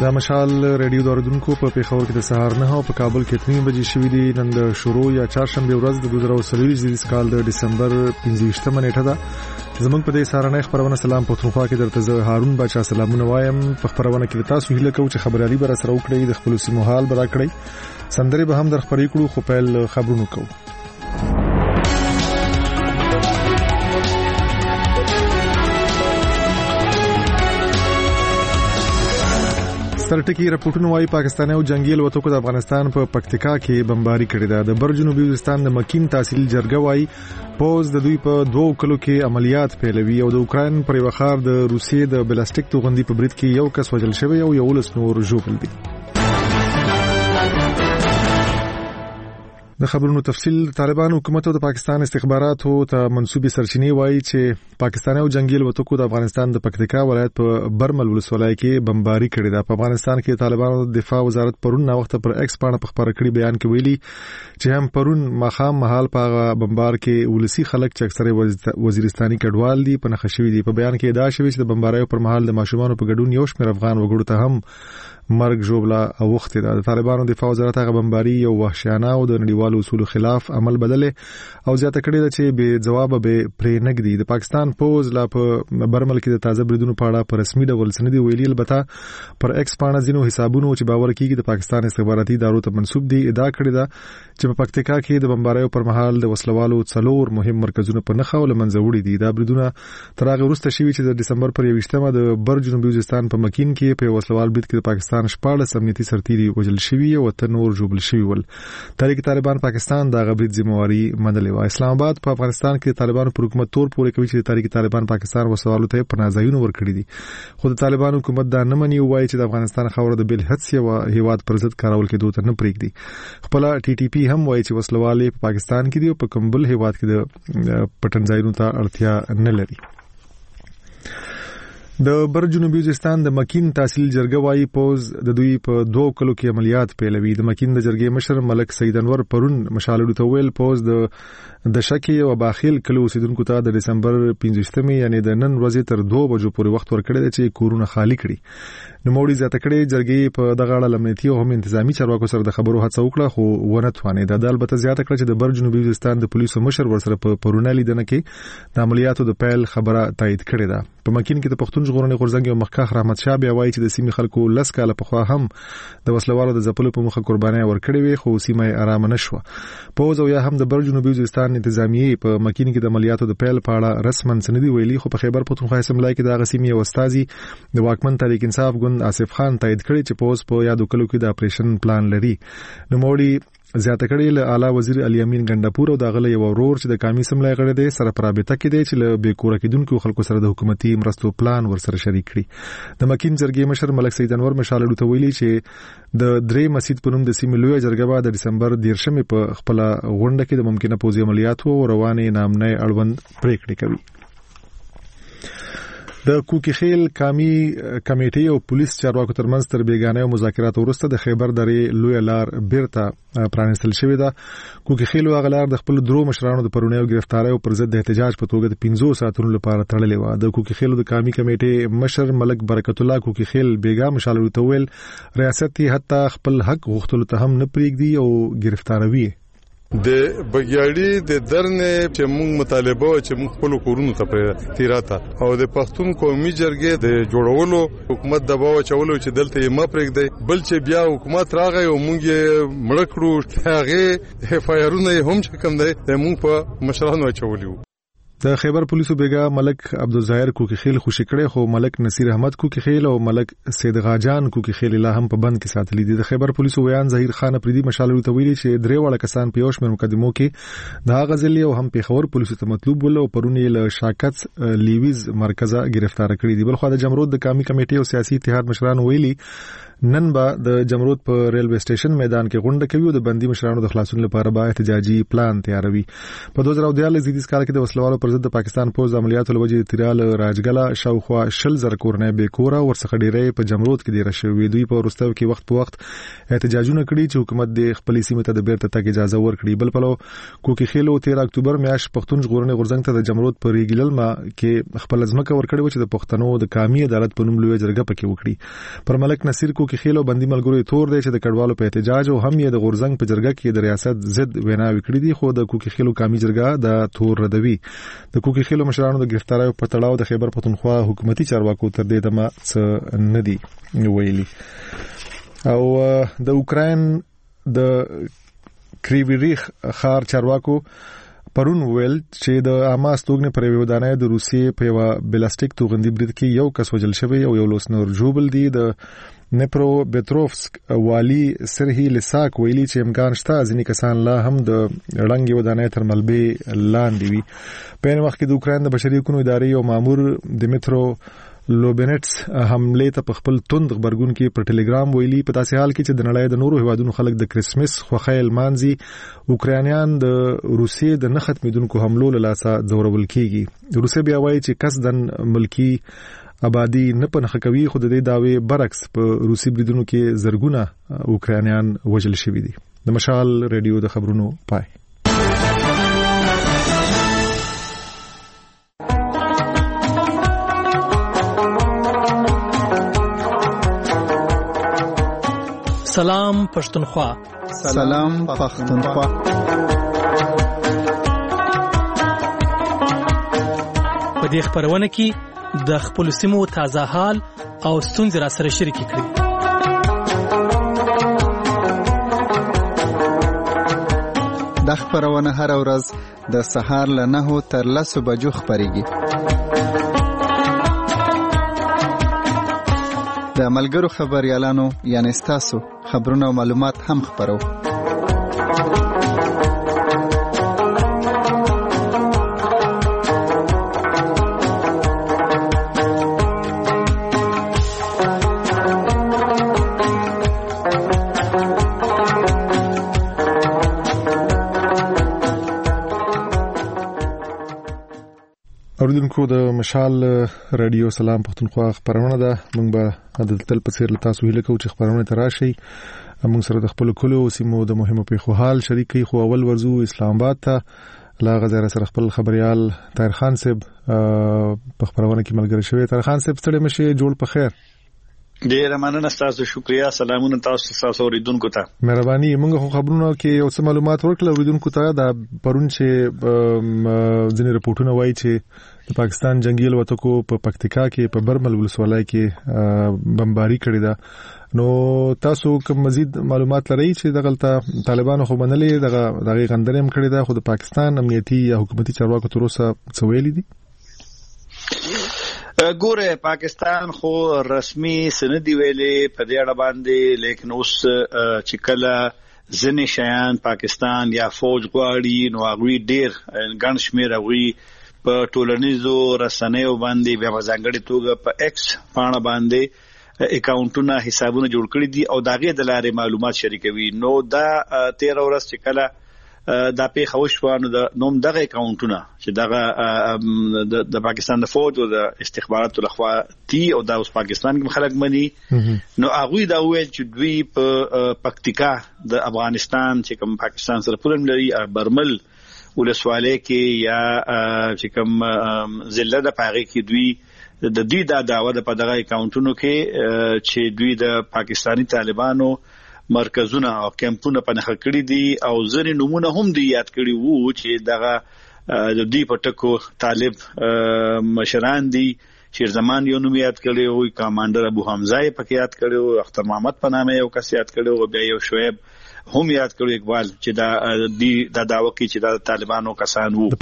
د مشال ریډیو دوردونکو په پیښور کې د سهار 9 او په کابل کې 3 بجې شوې دي. نن د شروع یا چهارشنبه ورځ د 2023 کال د ډسمبر 15 نیټه ده. زمونږ په دې سهارنۍ خبرونه سلام پښتونخوا کې درته زه هارون بچا سلامونه وایم. په خبرونه کې تاسو هیله کوم چې خبريالي بر سره وکړي، د خپل سیمو حال برا کړی، سندري به هم در خبرې کړو. خو پیل خبرونه کوو. سرټکی راپورټونه وايي پاکستاني او جنگي الوتکو د افغانستان په پکتیکا کې بمباري کړې ده. د بر جنوبي وزیرستان د مکین تحصیل جرګه وايي پوز د دوی په 2 کلو کې عملیات پیلوي او د اوکرين پر وخار د روسیې د بلاستیک توغندي په برید کې یو کس وژل شوی او 11 نور ژوبل دي. د خبرونو تفصیل. طالبان حکومت او د پاکستان استخباراتو ته منسوبي سرچینې وایي چې پاکستاني او جنگي الوتکو د افغانستان د پکتیکا ولایت په برمل ولسوالۍ کې بمباري کړې ده. په افغانستان کې طالبانو د دفاع وزارت پرون نا وخت پر ایکس باندې په خبره کړي بیان کې ویلي چې هم پرون مخام محل په بمبار کې ولسی خلک چې اکثره وزیرستاني کډوال دي په نخښوي دي. په بیان کې ادعا شوی چې د بمباریو پر مهال د ماشومانو په ګډون یو شمېر افغان وګړو ته هم مرګ جوړلا اوخته ده. د طالبانو دفاع وزارت هغه بمباري یو وحشیانه او د نړیوالو اصولو خلاف عمل بدله او زیاته کړې ده چې به جواب به پرې نګدي. د پاکستان پوز لا په برمل کې د تازه بریدونو په اړه په رسمي ډول سندې ویلي، البته پر ایکس باندې ځینو حسابونو چې باور کیږي د پاکستان استخباراتي ادارو ته منسوب دي ادعا کړې ده چې په پکتیکا کې د بمباریو پر مهال د وسلوالو څلور مهم مرکزونه په نخښه ول منځ وړي دي. دا بریدونه تر هغه وروسته شوي چې د ډسمبر پر 21مه د بر جنوبي وزیرستان په مکین کې په وسلوال برید کې د پاکستان 14 سرتيري وجل شوی او ته نور جوړل شوی ول. تحریک طالبان پاکستان دا غبرید ذمہواری منلې و. اسلام آباد په افغانستان کې طالبان پر حکومت تور پورې کوي چې تحریک طالبان پاکستان وسوالو ته پناهځایونه ورکړي دي. خو د طالبان حکومت دا نه مني او وايي چې د افغانستان خاوره د بل حد او هیواد پر ضد کارول کې دوته نه پریږدي. خپل ټي ټي پی هم وايي چې وسلوالې په پاکستان کې دي او په کمبل هیواد کې د پټنځایونو ته اړتیا نه لري. د بر جنوبي وزیرستان د مکین تحصیل جرګه وايي پوز د دوی په 2 کلو کې عملیات پیلوي. د مکین د جرګې مشر ملک سید انور پرون مشالډو ته ویل پوز د شکی او باخیل کلو اوسیدونکو ته د ډسمبر 15 یعنی د نن ورځې تر 2 بجو پورې وخت ورکړی چې کورونه خالی کړي. نو موړي زیاته کړي جرګې په دغه اړه امنیتي او هم انتظامی چارواکو سره د خبرو هڅه وکړه خو ونه توانید. د البته زیاته کړه چې د بر جنوبي وزیرستان د پولیسو مشر ورسره په پرونه لیدنه کې د عملیاتو د پیل خبره تایید کړې ده. په مکین کې د پښتون ژغورنې غورځنګ او مخکښ رحمت شاه بیا وایي چې د سیمې خلکو لس کاله پخوا هم د وسلوالو د ځپلو په مخه قرباني ورکړې وي خو سیمه آرام نه شو. پوز او یا هم د بر جنوبي وزیرستان انتظامیه په مکین کې د عملیاتو د پیل په اړه رسمن سندې ویلي خو په خیبر پښتونخوا اسمبلی کې د غسیمي او استاذي د واکمن تحریک انصاف ګوند آصف خان تایید کړی چې پوز په یادو کلو کې د اپریشن پلان لري. نو موړي زیاته کړي له اعلی وزیر علي امین ګندپور او د غلې یو ورور چې د قومي سملای غړي دي سره پرابطه کې دي چې له بیکوره کېدونکو خلکو سره د حکومتي مرستو پلان ورسره شریک کړي. د مکین جرګې مشر ملک سید انور مشالډو ته ویلي چې د درې مسجد په نوم د سیمې لوی جرګه د ډسمبر 13 په خپل غونډه کې د ممکنه پوزي عملیاتو او روانې نامنۍ اړوند پریکړې کوي. د کوکیخیل قومي کمیټې او پولیس چارواکو ترمنځ تر بیګانه او مذاکرات وروسته د خیبر درې لوی لار بیرته پرانستل شوې ده. کوکیخیل غلار د خپل درو مشرانو د پرونیو گرفتاری او پر ضد د احتجاج په توګه د 15 ساعتونو لپاره تړلې و. د کوکیخیل د قومي کمیټې مشر ملک برکت الله کوکیخیل بیګا مشالو ته ویل ریاست حتی خپل حق غوښتلو ته هم نه پریږدي او گرفتاروي. د بګیاړي د درنې چې موږ مطالبه چې موږ خپل کورونو ته تیراته او د پښتون قومي جرګې د جوړولو حکومت دباو چولو چې دلته یې مپرېږدي بل چې بیا حکومت راغی او موږ یې مړ کړو هغه هفایرونه هم چې کوم دی موږ په مشرانو چولیو. د خیبر پولیسو بیگا ملک عبدالظاهر کوکیخیل خوشی کړي خو ملک نصیر احمد کوکیخیل او ملک سید غاجان کوکیخیل لا هم په بند کې ساتلي دي. د خیبر پولیسو ویان ظهیر خان پریدي مشالو ته ویلي چې درې وړ کسان په یوش مې مقدمو کې د غزلی او هم پیښور پولیسو ته مطلوب ول او پرونی له شاکت لیویز مرکزه گرفتار کړي دي. بل خو د جمرود د قومي کمیټې او سیاسي اتحاد مشران ویلي نن به د جمرود په ریلوی سټیشن میدان کې غونډه کوي او د بندي مشرانو د خلاصون لپاره به احتجاجي پلان تیاروي. په 2014 زیدیز کال کې د وسلوالو پر ضد د پاکستان پوز عملیاتو لوجې تیرال راجګلا شاوخوا 20,000 کورنۍ به کورا ورڅخه ډیرې په جمرود کې ډیره شوې. دوی په ورستو کې وخت په وخت احتجاجونه کړي چې حکومت د خپل سیمه ته د بیرته تګ اجازه ورکړي. بل پلو کوکیخیل او 13 اکتوبر میاشت پښتون ژغورنې غورځنګ ته د جمرود په ریګلل ما کې خپل ځمکه ورکړي چې د پښتنو د قومي عدالت په نوم لوی جرګه پکې وکړي. پر ملک نصیر کوکي خیلو بندي ملګرو تور دی چې د کډوالو په احتجاج او هم یې د غورزنګ په جرګه کې د ریاست ضد ویناوي کړې دي، خو د کوکي خیلو قومي جرګه د تور ردوي. د کوکي خیلو مشرانو د گرفتاریو په تړاو د خیبر پختونخوا حکومتي چارواکو تر دې دمه څه نه دي ویلي. او د اوکراین د کریویریخ خار چارواکو پرون ویل چې د حماس توغنې پر یو ودانۍ د روسیې په یو بلاستیک توغندي برید کې یو کس وژل شوی او یو لوس نور جوبل دی. د نیپرو بتروفسک والی سرهی لساک ویلي چې امکان شته ځینې کسان لا هم د ړنګې ودانۍ تر ملبې لاندې وي. په این وخت کې د اوکراین د بشري حقوقو ادارې یو مامور دمیترو لوبینټس حمله ته په خپل توند خبرګون کې پر ټلګرام ویلي په داسې حال کې چې د نړۍ د نورو هیوادونو خلک د کرسمس خوښۍ لمانځي، اوکرانیان د روسیې د نه ختمېدونکو حملو له لاسه ځورول کیږي. روسیه بیا وایي چې قصدن ملکی آبادی نه پنهخه کوي، خو د دې داوی برعکس په روسي بریدونو کې زرګونه اوکرانیان وژل شوي دي. د مشال ریډیو د خبرونو پای. سلام پښتونخوا. سلام پښتونخوا. په دې خبرونه کې د خپل سیمو تازه حال او ستونزې را سره شریک کړئ. د خبرونه هر ورځ د سهار له 9 تر 10 بجو خبريږي. د ملګرو خبريالانو یعنی تاسو خبرونه او معلومات هم خبرو. اوریدونکو د مشال رادیو سلام پښتونخوا خبرونه ده. موږ به د تل په څیر له تاسو هیله کوو چې خبرونه تراشي. موږ سره د خپل کلو سیمو د مهمو پیښو حال شریکي. خو اول ورزو اسلام آباد ته لا غزر سره خپل خبريال طاهر خان صاحب په خبرونه کې ملګری شوی. طاهر خان صاحب ستړي مشه، جوړ په خیر. ډیر مننه تاسو، شکریا، سلامونه تاسو اوریدونکو ته. مهرباني. موږ خبرونه کې یو څه معلومات ورکړل اوریدونکو ته. دا پرون چې ځینې رپورټونه وایي چې د پاکستان جنگي الوتکو په پکتیکا کې په برمل ولسوالۍ کې بمباری کړې ده. نو تاسو کوم مزید معلومات لرئ چې دغه طالبانو خو منلې دغه غندنې کړې ده، خو د پاکستان امنیتي یا حکومتي چارواکو تر اوسه څه ویلي دي؟ ګوره پاکستان خو رسمي سندي ویلې په دې اړه باندې، لیکن اوس چې کله ځنې شیان پاکستان یا فوج غواړي نو هغوی ډیر ګڼ شمېر هغوی په ټولنیزو رسنیو باندې بیا ځانګړې توګه په ایکس پاڼه باندې اکاونټونه حسابونه جوړ کړي دي او داغه د لارې معلومات شریکوي. نو دا 13 ورځ چې کله دا پیښه وشوه نو د نوم دغه اکاونټونه چې دغه د پاکستان د فوج او د استخباراتو لخوا تي او د اوس پاکستان کې خلک مني، نو هغه دا ویل چې دوی په پکتیکا د افغانستان چې کوم پاکستان سره پورم لري برمل ولسوالۍ کې یا چې کوم ضلع د پاغي کې دوی د دې دا داوا د په دغه اکاونټونو کې چې دوی د پاکستانی طالبانو مرکزونه او کمپونه په نخښه کړی دي او ځینې نمونه هم دی یاد کړی وو چې دغه د دې پټکو طالب مشران دي. شیرزمان یو نوم یاد کړی او کمانډر ابو حمزه پکې یاد کړی او اختر محمد په نامه یو کس یاد کړی او بیا یو شعیب هم یاد کړی اقبال چې دا داوا کوي چې د طالبانو کسان وو،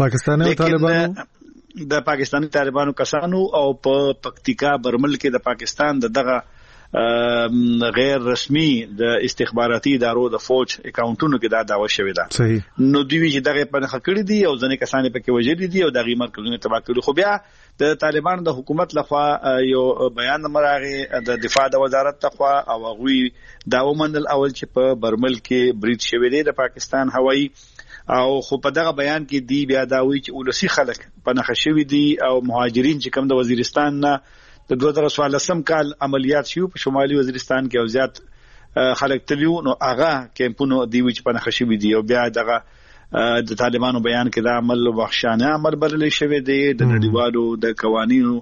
د پاکستاني طالبانو کسانو او په پکتیکا برمل کې د پاکستان دغه غیر رسمي د استخباراتي ادارو د فوج اکاونټونو کې دا داوا شوې ده. نو دوی چې دغه په نخښه کړی دي او ځنې کسان پکې وژلي دي او دغه مرکزونه تباه کړي. خو بیا د طالبان د حکومت لخوا یو بیان مرغه د دفاع د وزارت لخوا او غوي دا ومنل اول چې په برمل کې برید شوی دی د پاکستان هوایي او خو په دغه بیان کې دی بیا دا وی چې ولسی خلک په نخښه شوی دي او مهاجرین چې کوم د وزیرستان نه د 2014 کال عملیات شو په شمالي وزیرستان کې او زیات خلک تلیو نو هغه کمپونو دی چې په نخښه شوی دي او بیا دغه د طالبانو بیان کې دا عمل وحشانه عمل بلل شوی دی د نړیوالو د قوانینو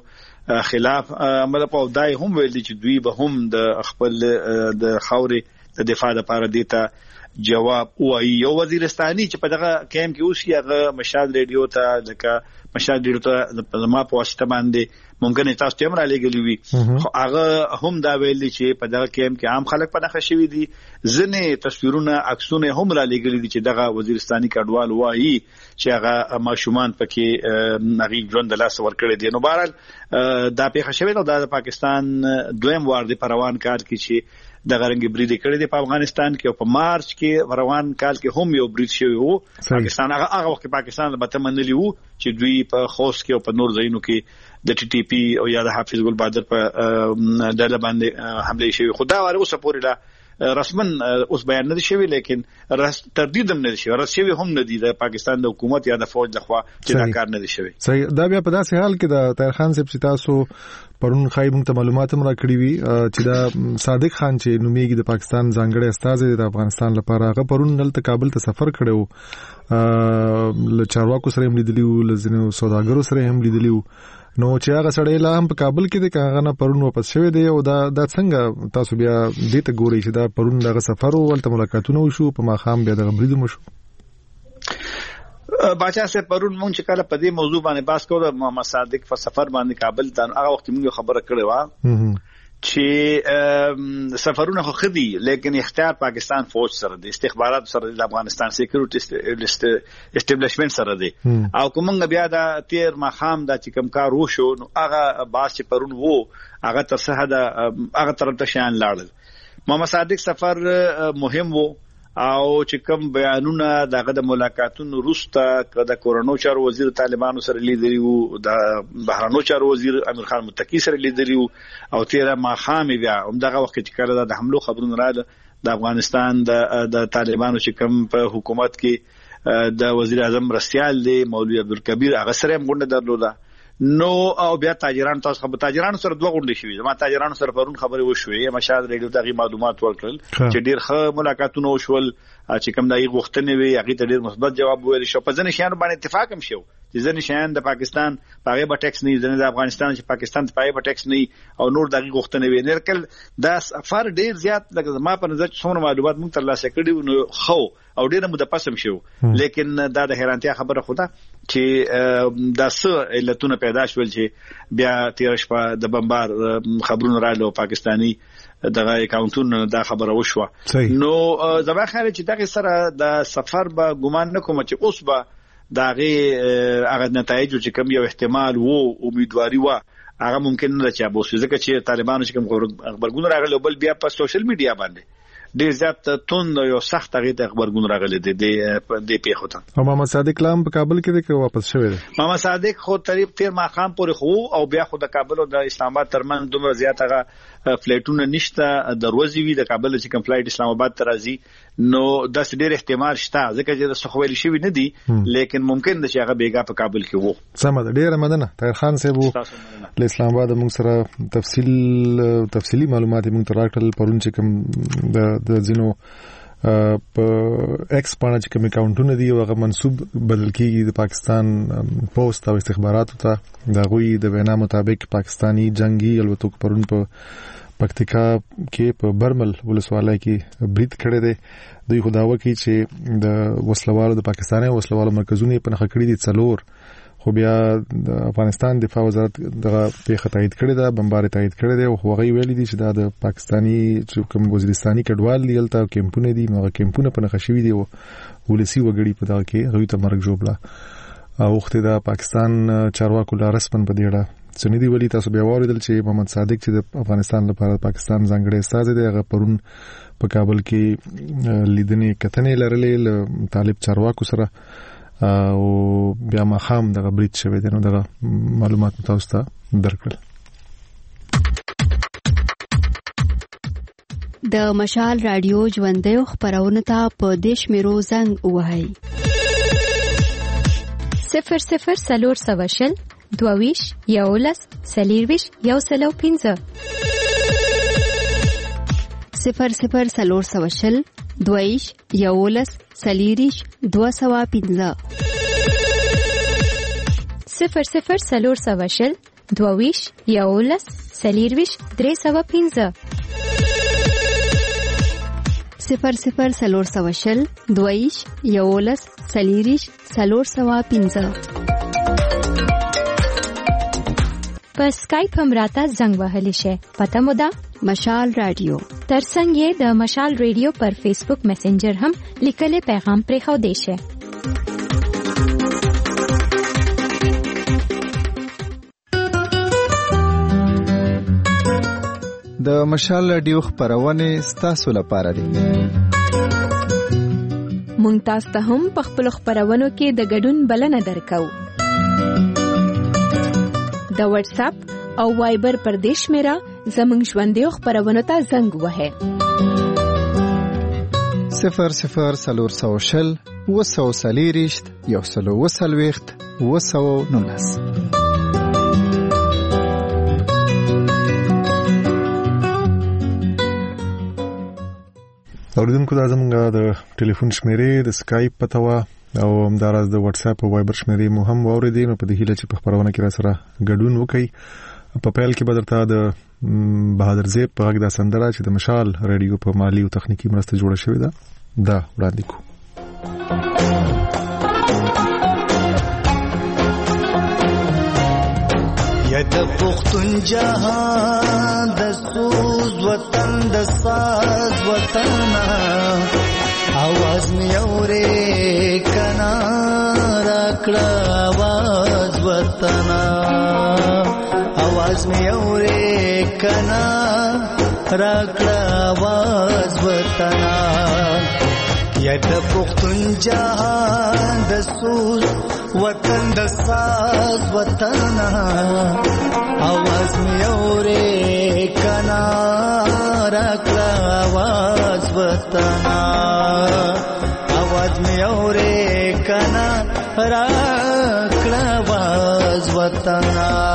خلاف عمل په دای هم ویل چې دوی به هم د خپل د خاورې د دفاع لپاره دیتا جواب وایي. یو وزیرستاني چې په دغه کیم کې اوس یې مشال ریډیو ته لکه مشال ریډیو ته ما په واسطه باندې ممکن تاسو ته را لګلی وي خو هغه هم دا ویل چې په دغه کیم کې عام خلک په نخښه شوي دي. ځنې تصویرونه عکسونه هم را لګلی دي چې دغه وزیرستاني کډوال وایي چې هغه ماشومان پکې هغه ژوند د لاس ورکړي دي. نو بهرحال دا پیښه شوې ده د پاکستان دویم وار دی په روان کال کې چې د غرنګي برید کړی دی په افغانستان کې او په مارچ کې روان کال کې هم یو برید شوی وو. پاکستان هغه وخت پاکستان البته منلی وو چې دوی په خوست کې او په نور ځایونو کې د ټي ټي پی او یا د حافظ ګل بادر په ډله باندې حمله شوی. خو دا واره اوس پورې لا رسمن اوس بیان نه شوی لیکن تردید هم نه شوی رسوي هم نه دي د پاکستان د حکومت یا د فوج لخوا چې دا کار نه شوی. صحیح. دا بیا په داسې حال کې د طاهر خان صاحب چې تاسو پرون خای مونږ ته معلومات هم را کړی وي چې دا صادق خان چې نومیږي د پاکستان ځانګړی استازی د افغانستان لپاره هغه پرون دلته کابل ته سفر کړو ل چارواکو سره هم لیدلی وو ل ځینو سوداګرو سره هم لیدلی وو. نو چې هغه سړی لا هم په کابل کې دی هغه نه پرون واپس شوی دی او دا څنګه تاسو بیا دې ته ګورئ چې دا پرون دغه سفر او ولته ملاقاتونه وشو په ماښام بیا دغه برید مشو. باچا سے پرون مونږ چې کله په دې موضوع باندې بحث کوو محمد صادق په سفر باندې کابل ته هغه وخت موږ خبره کړې و چې سفرونه خو خدي لیکن اختیار پاکستان فوج سره دي استخبارات سره د افغانستان سکیورټي اسټابلیشمنت سره دي او کومنګ بیا دا تیر ماخام دا چې کم کار وشو نو هغه باس چې پرون وو هغه تر څه دا هغه طرف ته شان لاړل. محمد صادق سفر مهم وو او چې کوم بیانونه دغه د ملاقاتونو وروسته د کورونو چارو وزیر طالبانو سره لیدلی وو د بهرانو چارو وزیر امیر خان متقی سره لیدلی وو او تیره ماخام بیا همدغه وخت چې کله د حملو خبرونه راځي د افغانستان د طالبانو چې کوم په حکومت کې د وزیر اعظم رسیال دی مولوی عبدالکبیر هغه سره هم غونډه درلوده. نو او بیا تاجران تاسو خبر تاجران سره دوه غونډې شوې ما تاجران سره پرون خبرې وشوې مشاهد ریډیو ته معلومات ورکړل چې ډیر ښه ملاقاتونه وشول چې کوم دغه غوښتنې وي هغه ته ډیر مثبت جواب ویل شو. په ځنې شیانو باندې اتفاق هم شو چې ځنې شیان د پاکستان پاره به ټیکس نه ځنې د افغانستان چې پاکستان ته پاره به ټیکس نه او نور دغه غوښتنې وي نرکل دا سفر ډیر زیات لکه ما په نظر څومره معلومات مونږ ترلاسه کړي نو خو او ډیره مو د پسم شو لیکن دا د حیرانتیا خبره خو ده چې دا څه علتونه پیدا شول چې بیا تیر شپه د بمبار خبرونه راځي پاکستانی دغه اکاونټونو دا خبره وشوه. نو زما خیال چې دغه سره د سفر به ګمان نکوم چې اوس به دغه هغه نتایج چې کوم یو احتمال وو امیدواري وو هغه ممکن نه چې ابو ځکه چې طالبانو چې کوم خبرګون راغلی بل بیا په سوشل میډیا باندې ډیر زیات توند یو سخت هغه خبرګون راغلی دی د پیښو ته. او محمد صادق لام په کابل کې دی واپس شوی دی. محمد صادق خو تقریبا تیر ماخام پورې خو او بیا خو د کابل او د اسلام آباد ترمن دومره زیات هغه فلایټونه نشته دروازې وي د کابل چې کوم فلایټ اسلام آباد ته راځي نو د ډیر احتمال شته ځکه چې د سخویل شوی نه دی لیکن ممکن ده چې هغه بیګا په کابل کې وو. سم ده ډیر مننه طاهر خان صاحب له اسلام آباد موږ سره تفصیلی معلومات موږ ته راکړل پرون چې کوم د ځینو په ایکس باندې چې کوم اکاونټونه دي هغه منسوب بدل کیږي د پاکستان پوسټ او استخباراتو ته د غوي د وینا مطابق پاکستانی جنگي الوتکو پرون په پکتیکا کې په برمل ولسوالۍ کې برید کړی دی. دوی خداوه کوي چې د وسلوالو د پاکستاني وسلوالو مرکزونه په نخښه کړی دي څلور خو بیا د افغانستان دفاع وزارت دغه پیښه تایید کړې ده بمبار تایید کړی دی او هغه ویلي دي چې دا د پاکستانی چې کوم وزیرستاني کډوال دی الته کیمپونه دي نو کیمپونه په نخښه شوي دي او ولسی وګړي په دغه کې هغوی ته مرګ جوړه او وخت د پاکستان چارواکو لا رسمن په دیړه سندي ولی تاسو بیا واردل چې محمد صادق چې د افغانستان لپاره پاکستان ځانګړی استازی دی هغه پرون په کابل کې لیدنې کتنې لرلې طالب چارواکو سره او بیا ماخام دغه برید شوی دی نو دغه معلومات تاسو ته درکړل. د مشال رادیو ژوندۍ خبرونه ته په دیش میرو زنګ وهاي 00 سلور سواشل دوویش یولس سلیرویش یو سلو 15 00 سلور سواشل دویش یولس سلیریش 215 00 سلور سواشل 22 11 40 315. 00 22 11 40 315. په سکایپ هم راته زنګ وهلی شي. پته مو ده مشال رادیو. ترڅنګ یې د مشال رادیو پر فیسبوک میسنجر هم لیکلي پیغام پرېښو دی شي. د مشال رادیو خبرونه ستاسو لپاره دي. مونږ تاسو ته هم په خپل خبرونو کې د ګډون بلنه درکو. د واتس اپ او وایبر پر دې شمیره زموږ ژوندۍ خبرونو ته زنګ وهه. 00 240 140 219. اوریدونکو دا زموږ د ټلیفون شمیرې د سکایپ پته وا او همداراز د واتس اپ او وایبر شمیرې مو هم واوریدئ. نو په دې هیله چې په خبرونه کې را سره ګډون وکړئ. په پیل کې به درته د بهادر زیب په غږ دا سندره چې د مشال رادیو په مالی او تخنیکی مرسته جوړه شوې ده دا وړاندې کوو. یا د پختون جهان د سوز وطن د ساز وطن आवाज می اورې کنا راکړه आवाज وطن आवाज می اورې کنا راکړه आवाज وطن یا د پختون جهان د سوز وطن د ساز وطن आवाज می اورې کنا راکړه आवाज وطن आवाज می اورې کنا راکړه आवाज وطن.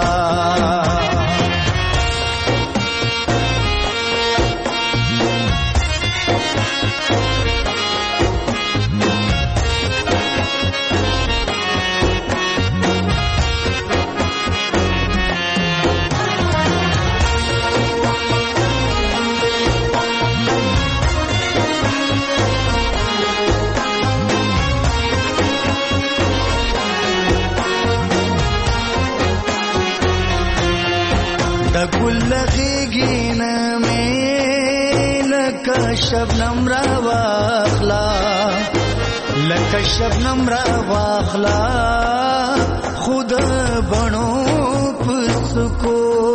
شبنم را واخلا لکه شبنم را واخلا خود بنو پسکو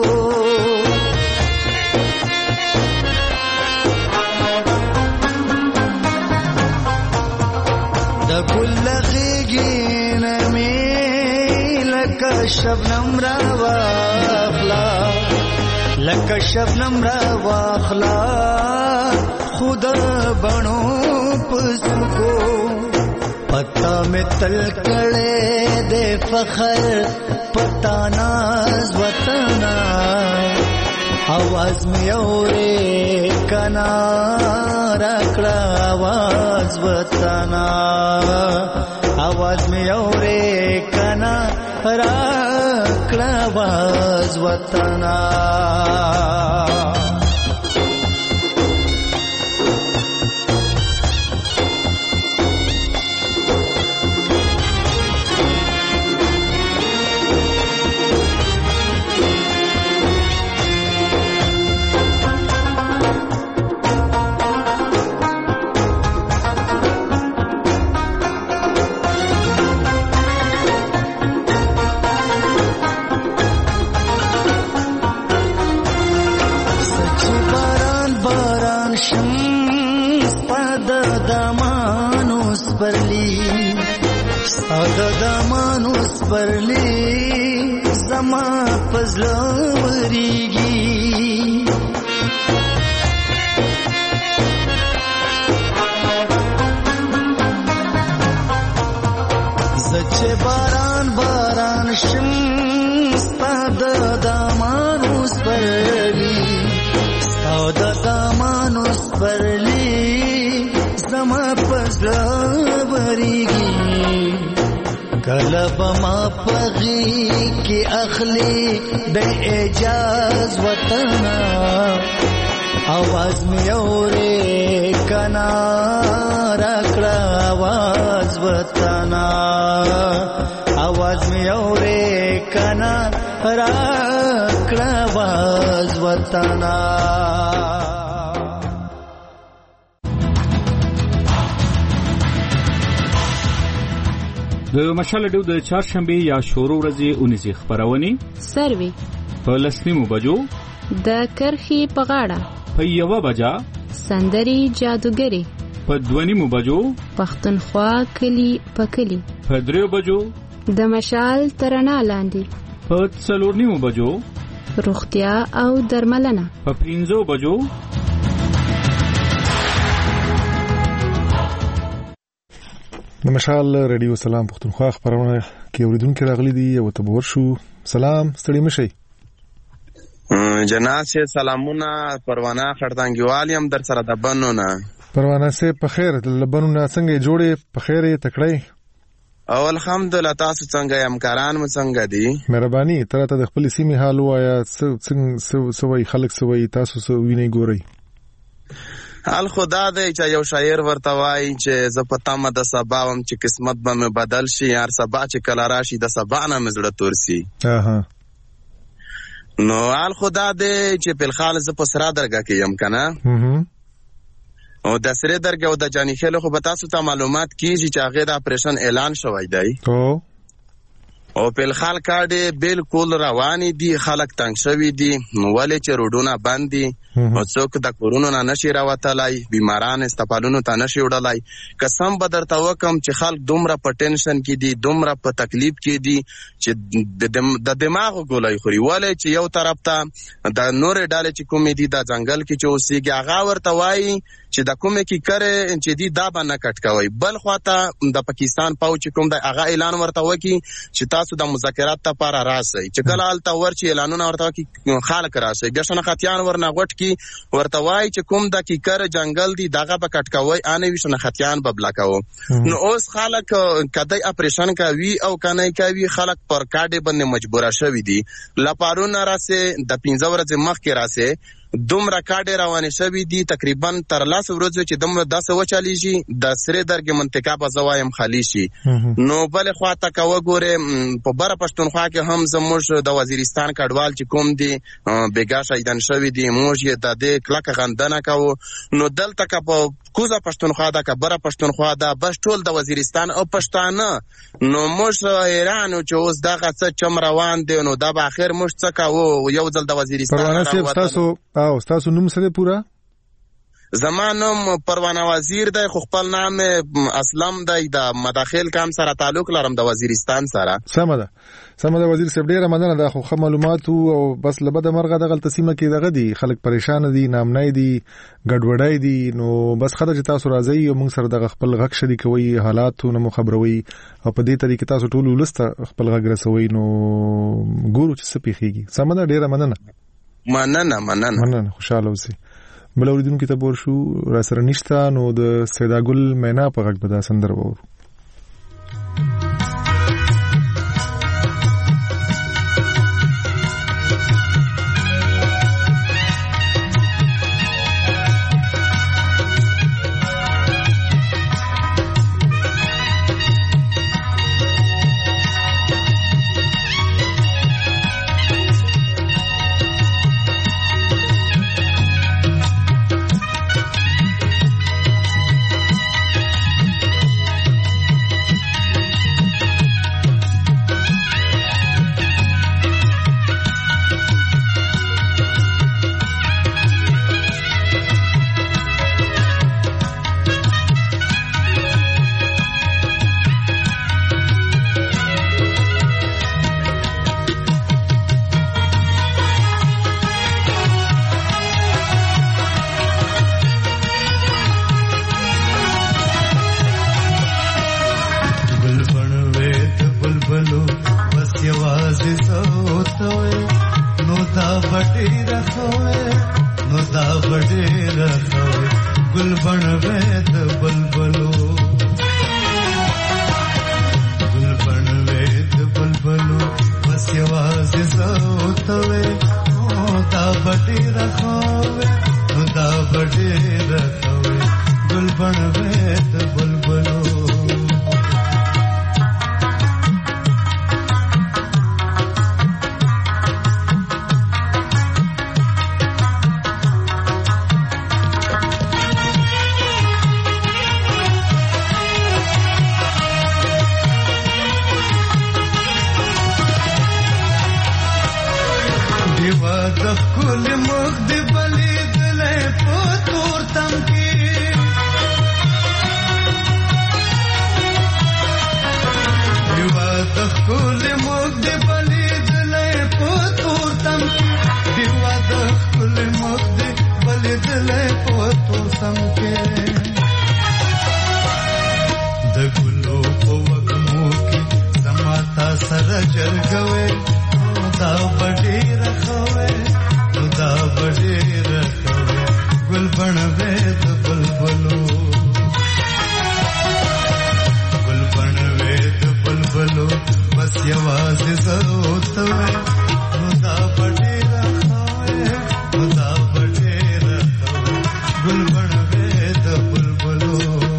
د ګل غیګین می لکه شبنم را واخلا لکه شبنم را واخلا خود بنو پسکو پتا میں تل کڑے دے فخر پتا ناز وطن आवाज میں اورے کنا راکڑا आवाज وطن आवाज میں اورے کنا راکڑا आवाज وطن. برلی زما پزلوریږي زچ باران باران شم ستاد دامانو سپرلی ستاد دامانو سپرلی زما پزلوریږي کلب ما پغی کی اخلی د اعجاز وطنا आवाज में औरे कना रखड़ा आवाज बताना आवाज में औरे कना रखड़ा आवाज बताना د مشال ډو د چهارشنبه یا شورو ورځې 19 خبرونه سروي په لسنیمو بجو د کرخي په غاړه په یوه بجا سندري جادوګری په 2 بجو پښتونخوا کلی پکلی په 3 بجو د مشال ترنا لاندې په 4 بجو روغتیا او درملنه په 5 بجو د مشال رادیو سلام پښتونخوا خبرونه کې اوریدونکو راغلي دي او تبور شو سلام ستړي مشي جناب سے سلامونه پروانه خړتنګوالیم در سره د بنونه پروانه سے په خیر لبنونه څنګه جوړې په خیر تکړه او الحمدلله تاسو څنګه همکاران مو څنګه دي مهرباني تر ته د خپل سیمه حال وایا څنګه خلک سوي تاسو سو ویني ګوري حال خدا دې چې یو شاعر ورته وایي چې ز پتا مده سباوم چې قسمت به مې بدل شي یار سبا چې کله راشي د سبا نه مزړه تورسي نو حال خدا دې چې په خال ز په سره درګه کې يم کنه او د سره درګه او د جاني خلکو خو به تاسو ته معلومات کیږي چې هغه د اپریشن اعلان شوی دی او په خال کاډه بالکل رواني دي خلک تنگ شوی دي ولې چې روډونه بند دي او څوک د کورونا نشي راوتلای بیماران استپالونو ته نشي وړلای قسم بدرته وکم چې خلک دومره په ټینشن کې دي دومره په تکلیف کې دي چې د دماغ ګولای خوري ولې چې یو طرف ته د نور ډاله چې کومې دي د ځنګل کې چې اوسېږي هغه ورته وایي چې د کومې کې کرے چې دي دا باندې کټ کوي بل خواته د پاکستان پاو چې کوم د هغه اعلان ورته وکي چې تاسو د مذاکرات لپاره راسئ چې کله الته ورچې اعلانونه ورته وکي خلک راسئ د شنختيان ورنه غټ کی ورته وای چې کوم د کیکر جنگل دی دغه په کټ کوي انه وي شنختيان ببلا کوي نو اوس خلک کدی اپریشن کوي او کنه کوي خلک پر کاډه باندې مجبور شوي دي لپارونه راسه د 15 ورځې مخکې راسه دومره کاډه روانه شوی دي تقریبا تر لاس ورځې چې دومره 10 وچالیږي د سره درګه منطقه په زوایم خالی شي نو بل خواته کا وګوره په بر پښتونخوا کې هم زموږ د وزیرستان کډوال چې کوم دي بیګا شهیدان شوی دي موږ یې د دې کلک غندنه کوو نو دلته کا په کوزه پښتونخوا د کبره پښتونخوا د بس ټول د وزیرستان او پښتانه نو موږ ایران او چې اوس دغه څه چم روان دي نو د اخر موږ څه کوو یو ځل د وزیرستان او تاسو نوم سره پورا زمانم پروانه وزیر د خپل نام اسلم د مداخل کام سره تعلق لرم د وزیرستان سره سمده وزیر صاحب ډیره مننه د خو معلومات او بس لبد مرغه دغه تسمه کې دغه دي خلک پریشان دي نامنای دي ګډوډای دي نو بس خدای چې تاسو راځي او موږ سره دغه خپل غږ شریکوي حالات نو خبروي او په دې طریقې تاسو ټول ولسته خپل غږ رسوي نو ګورو چې څه پیخيږي سمده ډیره مننه خوشاله اوسئ بل اوریدونکو ته بور شو را سره نشته نو د سیداګل مینا په غږ به دا سندره وورو خول مخ دی بلی دلی پتور تمکی دیوا د خول مخ دی بلی دلی پتور تمکی دیوا د خول مخ دی بلی دلی پتور تمکی د ګلو په وګمو کې زماتا سره جرګوي دا بډې رخوي دا بډې رخوي ګل بڼوي د بلبلو ګل بڼوي د بلبلو بس یوازې زوتوي دا بډې رخوي دا بډې رخوي ګل بڼوي د بلبلو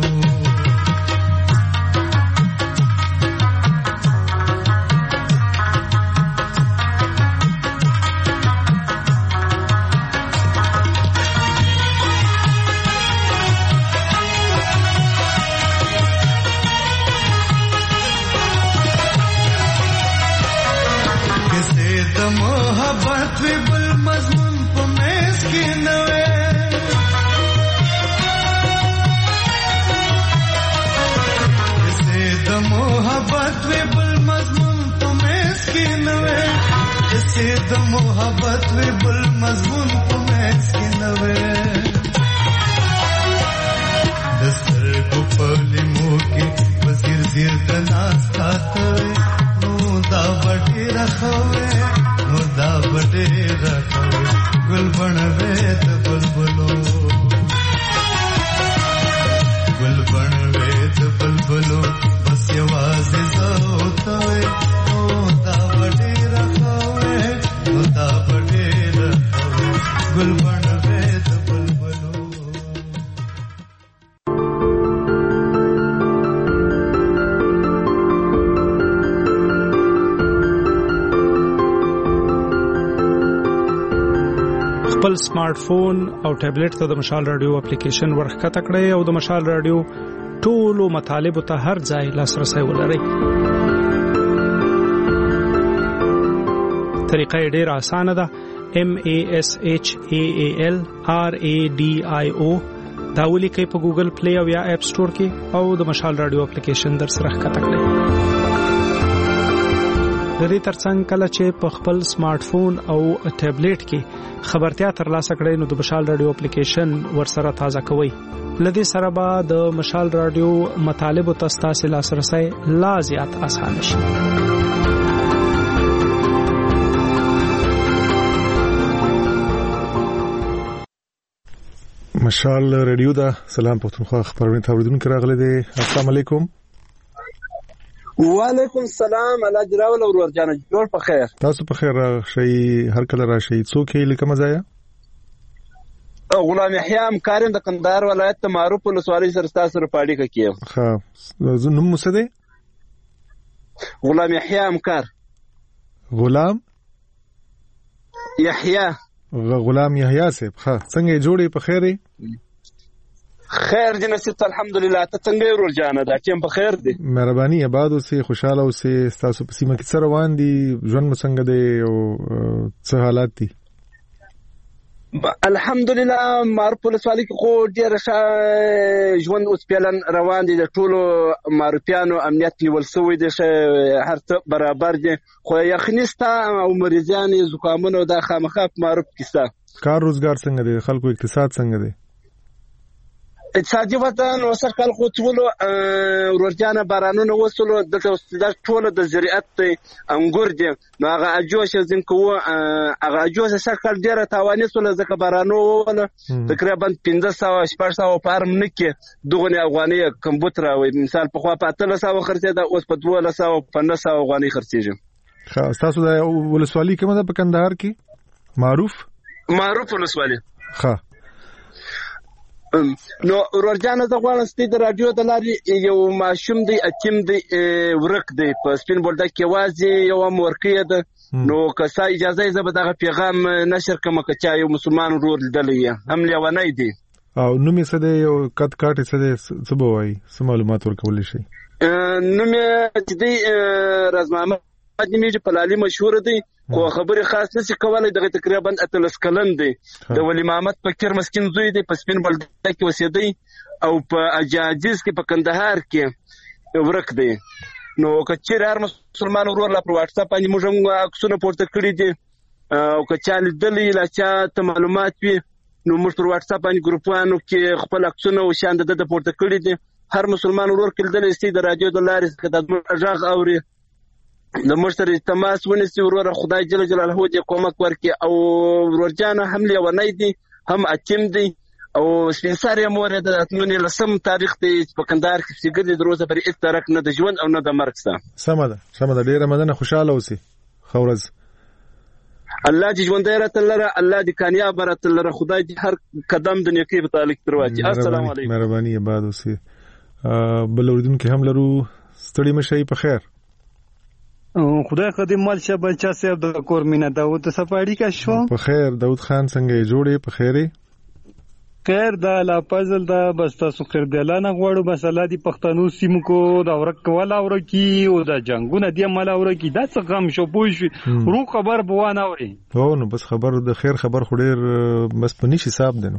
محبت وی بل مضمون په میز کې نوې کسه د محبت وی بل مضمون په میز کې نوې کسه د محبت وی بل مضمون په میز کې نوې دستر کو پلمو کې وزیر زیر د ناس تاته نو دا بټي رخوي دا بډې راکوي ګل بڼوي د بلبلو ګل بڼوي د بلبلو بس یوازې زوتوي او دا بډې راکوي دا بډې راکوي ګل بڼوي د بلبلو خپل سمارټ فون او ټابلیټ ته د مشال رادیو اپلیکیشن ورخکته کړئ او د مشال رادیو ټولو مطالبه ته هر ځای لاسرسي ولرئ. طریقه ډېره اسانه ده. MASHAALRADIO دا ولیکئ په ګوګل پلی او یا اپ سٹور کې او د مشال رادیو اپلیکیشن در سره ښکته کړئ. د دې ترڅنګ کله چې په خپل سمارټ فون او ټابلیټ کې خبرتیا ترلاسه کړئ نو د مشال رادیو اپلیکیشن ورسره تازه کوئ. لدې سره به د مشال رادیو مطالب او تاسو لاسرسي لا زیات آسان شي. مشال رادیو دا سلام پښتونخوا خبرونه اوریدونکو راغلي دي. السلام علیکم. وعلیکم السلام الله جراول او ورجانه جوړ په خیر. تاسو په خیر شي هر کله راشي. څوک یې لکه مزایا؟ غلام یحیی امکارم د کندهار ولایت معروف ولسوالۍ سره تاسو سره پاړی کوي. ها نوم څه دی؟ غلام یحیی امکار. غلام یحیی غلام یحیی صاحب. ها څنګه جوړې په خیر؟ خیر دې نصیب الحمدلله. ته څنګه ورور جانه دا ټیم په خیر دی؟ مهرباني آباد اوسې خوشاله اوسې. تاسو په سیمه کې څه روان دي؟ ژوند مو څنګه دی او څه حالات دي؟ الحمدلله معروف ولسوالۍ کې خو ډېر ښه ژوند اوس پلان روان دي. د ټولو معروفیانو امنیت نیول شوی دی. هر څه برابر دي خو یخني ستا او مریضان زکامونه دا خامخا معروف کیسه. کار روزګار څنګه دی؟ خلکو اقتصاد څنګه دی؟ اقتصادي وطن وسر خلکو ټولو ورجانه بارانونه وسلو د ټولو د زراعت انګور دي. نو هغه اجوش زینکو هغه اجوش شکل ډیره توانې سول ځکه بارانو وله تقریبا 1500 فارم نکي دغه افغاني کمپیوټر وي. مثال په خوا په 300 خرڅه ده اوس په 1200 افغاني خرڅيږي. خاص تاسو د ولسوالۍ کومه ده په کندهار کې؟ معروف ولسوالۍ. ها نو ورجانه زه غواړم ستې د رادیو د لارې یو ماشوم دی اتیم دی ورک دی په سپین بولډک کې وازي یو مورکې ده. نو که سا اجازه یې زه به دغه پیغام نشر کوم که چا یو مسلمان ورور لیدلی هم لیونی دی او نوم یې څه دی یو کټ څه دی څه به وایي څه معلومات ورکولی شي؟ نوم یې چې دی راز محمد میږي پلالي مشهور دی خو خبرې خاص نشي کولای. دغه تقریبا 13 کلن دی. د ولی محمد فقیر مسکین زوی دی. په سپین بلده کې اوسېدی او په اجاجیز کې په کندهار کې ورک دی. نو کچیر هر مسلمان ورور لا پر واتس اپ باندې موږ هم عکسونه پورته کړی دي او کچا لیدلې لا چا ته معلومات وي نو موږ پر واتس اپ باندې ګروپانو کې خپل عکسونه او شاند د پورته کړی دي. هر مسلمان ورور کېدل استي د رادیو د لارې څخه د ژغ اوري د مشتري تماس ونیسي ورور خدای جل جلاله دې کومک ورکړي او ورجانه حمله ونی دي هم اتم دي او سپینساري مور د اتمن لسم تاریخ ته په کندهار کې سګر د روزه پر اترک نه د ژوند او نه د مرګ سره. سمه ده ډیره مننه خوشاله اوسئ. خورز الله دې ژوند درته لره الله دې کامیاب درته لره خدای دې هر قدم د نیکی په تعلق ترواچي. السلام علیکم. مهرباني آباد اوسئ. بل اوردون کې هم لرو ستړي مشي په خیر. خدای خدای مال شه بچا صاحب د کور مینا داوود صفاړی کا شو په خیر. داوود خان څنګه جوړې په خیره خیر دا لا پزل دا بس تاسو خیر دلانه غواړو بس الله دی پښتنو سیمو کو دا ورک ولا ورکی او دا جنگونه دی مال ورکی دا څه غم شو پوښ رو خبر بوانه اوري او نو بس خبر د خیر خبر خډیر بس پنيش حساب دینو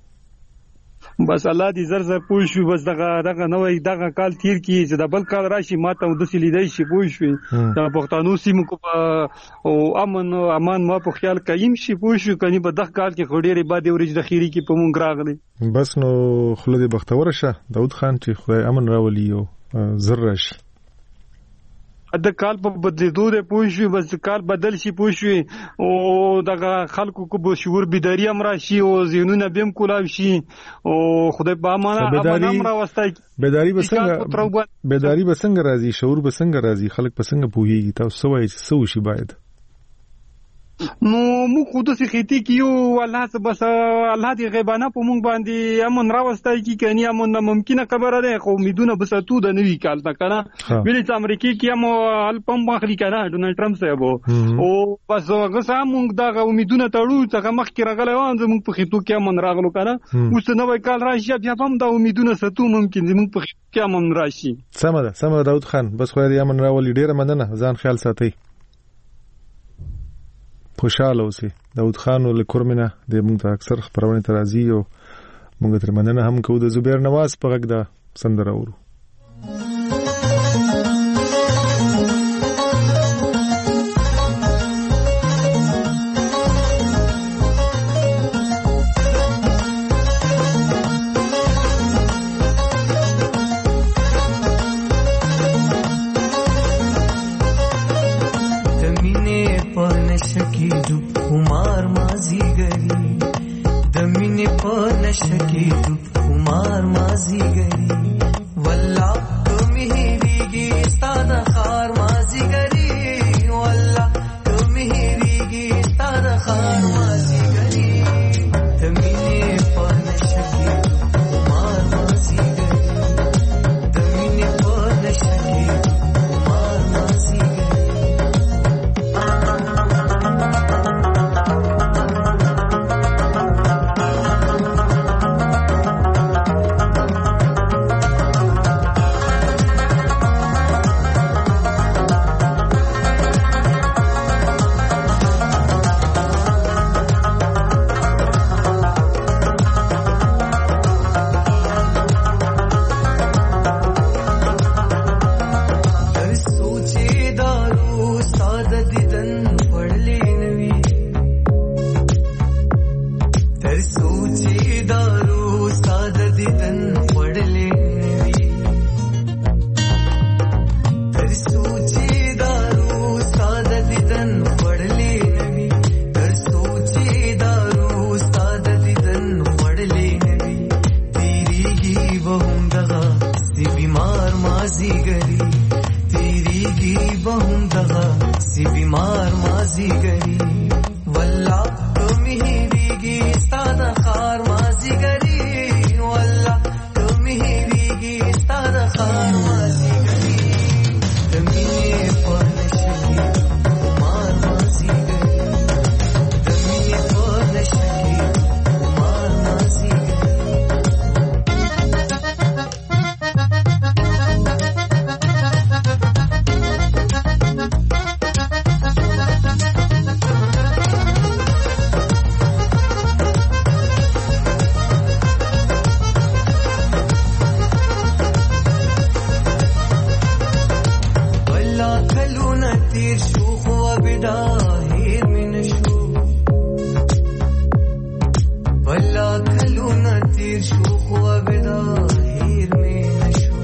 بس الله دې زر زر پوه شو بس دغه نوې دغه کال تیر کی چې د بل کال راشي ماته د سلیدای شي پوه شو د پښتنو سیمو کو او امن امان ما په خیال قایم شي پوه شو کني په دغه کال کې خډيري باندې ورج د خيري کې په مونږ راغلي بس نو خلود بختور شه داود خان چې خدای امن راولي او زر راشي د کال په بدلیدو د پوښوي بس کال بدل شي پوښوي او دغه خلکو کو شعور بیداری هم راشي او زینونه بیم کولاو شي او خدای په امانه امر واستای بیداری بسنګ راځي شعور بسنګ راځي خلک بسنګ پوهیږي تاسو وایي چې سو شي باید نو مو خود سي خيتي کیو الله څه بس الله دې غیبانه په مونږ باندې امن راوستای کی کني امن ممکنه خبره ده خو امیدونه بس تو د نوې کال تا کنه ویلې چې امریکای کې هم الپم باخلي کنه ډونالد ټرمپ صاحب او بس هغه سم مونږ دا امیدونه تړو چې مخ کې راغلی و زموږ په خيتو کې امن راغلو کنه اوس نوې کال راشي بیا هم دا امیدونه ستو ممکن زموږ په خيتو کې امن راشي سمه داود خان بس خو دې امن راولي ډیره مننه ځان خیال ساتئ خوشاله اوسئ. داود خان له کورمنه د موږ ته اکثر خبرونه ترازی او موږ تر مننه هم کوو د زبیر نواز په غږ دا سندره اورو وبدا هیر می نشو بلا کلونه تیر شو خو وبدا هیر می نشو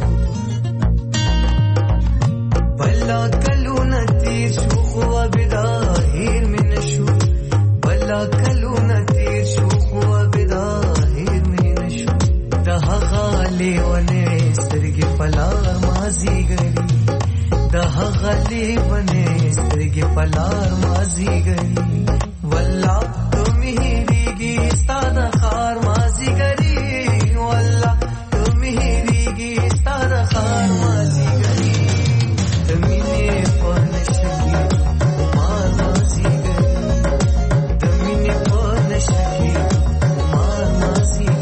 بلا کلونه تیر شو خو وبدا هیر می نشو بلا کلونه تیر شو خو وبدا هیر می نشو ده غالي ونه سترګې پلار مازی ګری ده غالي ونه سترګې پلار مازی ګری والله تم هیریږي ستاد خار مازی ګری والله تم هیریږي ستاد خار مازی ګری دمینه پنشکی ما مازی ګری دمینه پنشکی ما مازی ګری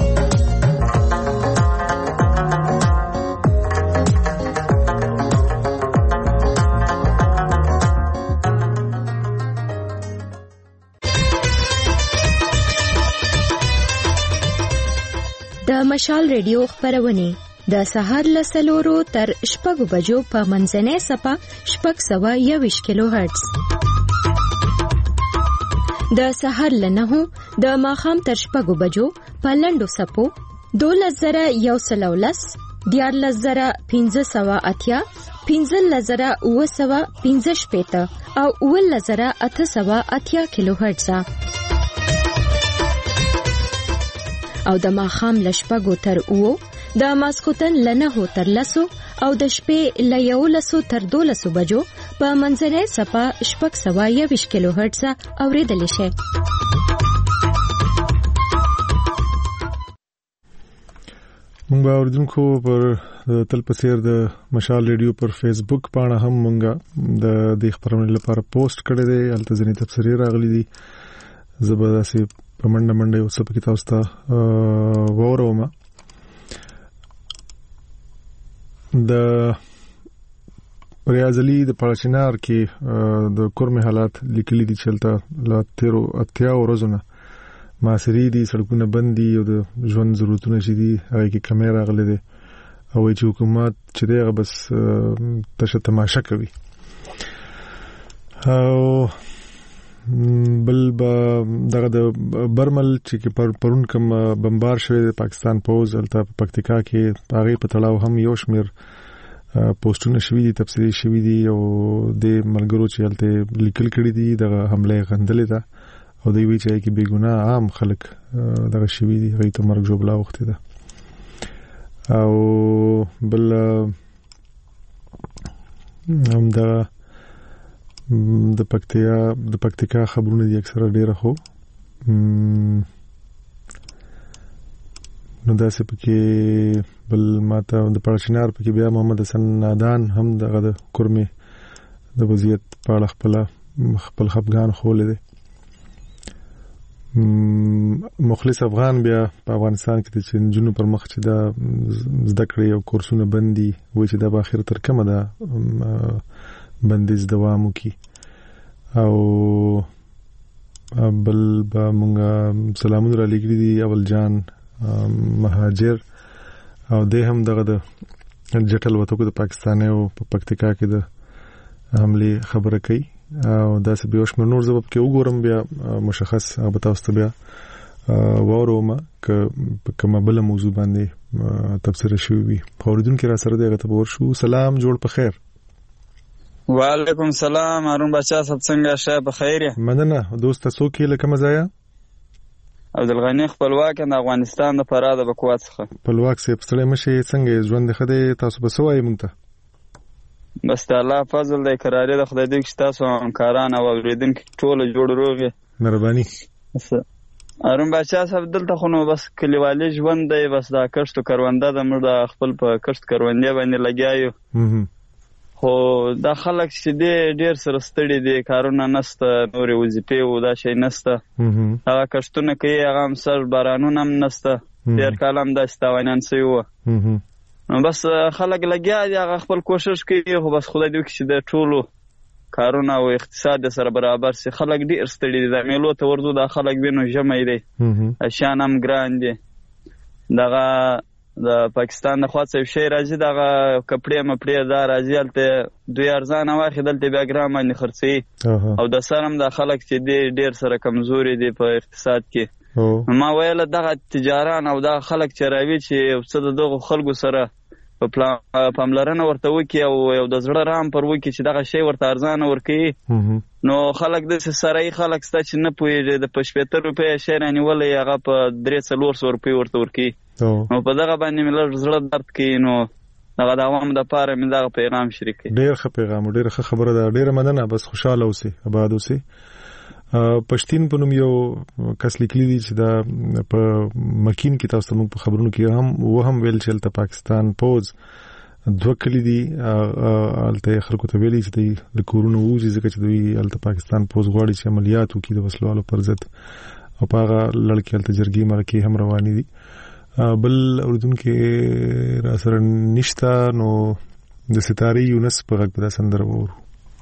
د مشال ریډیو خبرونه د سهار له 4 تر 6 بجو په منځنۍ صفه 621 کیلو هرتز د سهار له 9 د ماښام تر 6 بجو په لنډو صفو 12110 14580 15915 او 11880 کیلو هرتز او د ماښام له 6 تر 9 د ماسخوتن له 9 تر 10 او د شپې له 11 تر 12 بجو په منځنۍ صفه 621 کیلو هرتز اوریدل شي. مونږ اوریدونکو پر تل پسیر د مشال ریډیو پر فیسبوک باندې هم مونږ د دې خبرونې لپاره پوسټ کړی دی، الته ځینې تفسیري راغلي دي. زبرداسي په منډه یو څه پکې تاسو ته ووروم. د ریاض علي د پړچنار کې د کورمه حالات لیکلي دي چې لا 13 ورځې ماسری دي، سړکونه بند دي او د ژوند ضرورتونه چې دي هغه کې کمې راغلي دي او چې حکومت چې دغه بس تشه تماشا کوي. او بل دغه د برمل چې پرون کوم بمبار شوی د پاکستان پوز الته په پکتیکا کې هغه په تړاو هم یو شمیر پوسټونه شوی دي، تفسیری شوی دي او د ملګرو چې الته لیکل کړي دي دغه حمله غندلې ده او دوی وی چې کې بیګناه عام خلک دغه شوی دي، هغه ته مرګ جوړلا وخت ده. او بل هم د پکتیکا خبرونه دي اکثره ډیره خو نو داسې پکې بل ماته د پړچنار پکې بیا محمد حسن نادان هم دغه د کورمه د وضعیت په اړه خپل خفګان خولې دي. مخلص افغان بیا په افغانستان کې چې جنونو پر مخ چې دا زده کړې او کورسونه بندي وای چې دا په اخر تر کومه دا بندیز دوام وکي. او بل با مونږ سلامونه را لګري دي اول جان مهاجر او د هم دغه د جټل وته کو د پاکستان او په پکتیکا کې د حمله خبره کوي او دا څه به وشم نور زبب کې وګورم بیا مشخص او تاسو بیا وروما کومه بل موضوع باندې تفسیر شوی خوردون کې را سره دغه ته ورشو. سلام جوړ په خیر. وعلیکم سلام هارون بچا صاحب څنګه شه په خیر یې؟ مننه دوست تاسو کې لکه مزایا عبدالغنی خپلواک د افغانستان د فراده بکوات څخه خپلواک سي پسړې مشه څنګه ژوند خدای تاسو به سوای مونږ ته بس ته الله فضل دی کراري د خدای دې چې تاسو همکاران او اوریدونکو ټول جوړ روغي مهرباني. هارون بچا صاحب دلته خو نو بس کلیوالي ژوند دی، بس دا کښت کرونده د موږ د خپل په کښت کروندې باندې لګیایو خو دا خلک چې ډېر سره ستړي دي، کارونه نسته، نورې وظیفې او دا شی نسته، هغه کښتونه کوي هغه هم سر بارانونه هم نسته، تېر کال هم داسې تاوانیان سوي وه نو بس خلک لګیا دي هغه خپل کوشش کوي خو بس خدای دې وکړي چې د ټولو کارونه او اقتصاد سره برابر سي. خلک ډېر ستړي دي، د میلو ته ورځو دا خلک وینو ژمی دی، شیان هم ګران دي، دغه د پاکستان د خوا څه شی راځي دغه کپړې مپړې دا راځي هلته دوی ارزانه واخلي دلته بیا ګرام باندې خرڅوي او د سره هم د خلک چې دی ډېر سره کمزوري دي په اقتصاد کې ما ویل دغه تجاران او دغه خلک چې راوي چې څه د دغو خلکو سره په پاملرنه ورته وکړي او یو د زړه رحم پر وکړي چې دغه شی ورته ارزانه ورکوي نو خلک داسې سرایي خلک شته چې نه پوهېږي د په 80 روپۍ شی رانیولی هغه په 300-400 روپۍ ورته ورکوي نو په دغه باندې مې لږ زړه درد کوي نو دغه د عوامو دپاره مې دغه پیغام شریک کړي. ډېر ښه پیغام او ډېره ښه خبره ده. ډېره مننه. بس خوشحاله اوسئ، آباد اوسئ. پښتين په نوم یو کس لیکلی دی چې دا په مکین کې تاسو موږ په خبرونو کې هم ویل چې د پاکستان پوز 2 کلی دي الته خلکو ته ویلي چې د کورونو وځي ځکه چې دوی الته پاکستان پوز غواړي چې عملیات وکړي د وسلوالو پر ضد او په هغه لړ کې الته جرګې مرکې هم روانې دي. بل اوریدونکو را سره نشته نو د ستاري یونس په غږ په سندره وورو.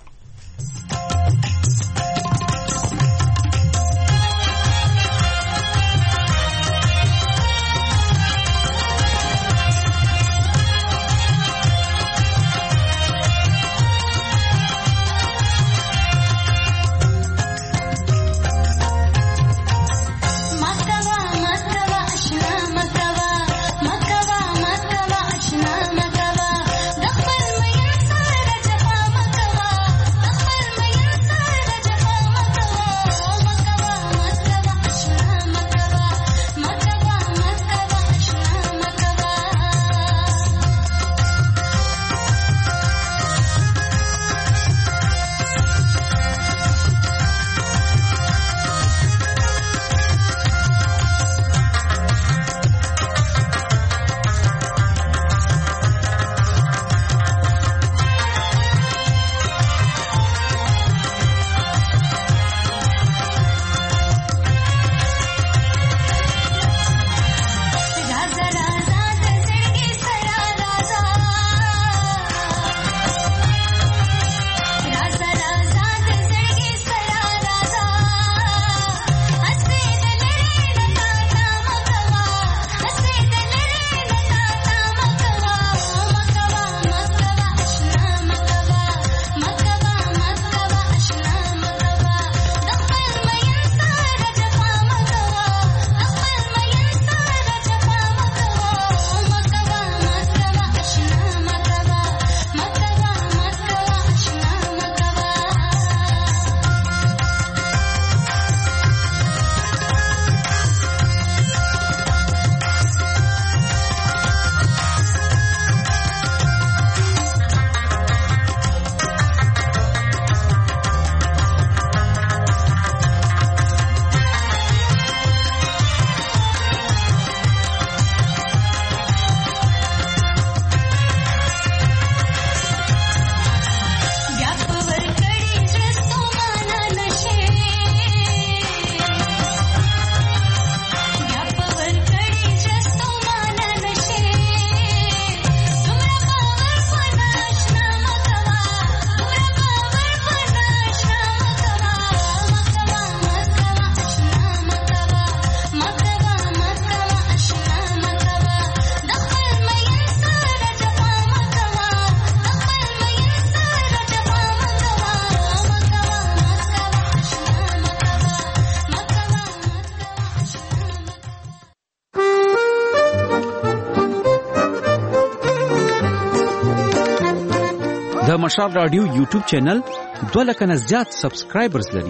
د مشال رادیو یوټیوب چینل 2 لک نه زیات سبسکرایبرز لري.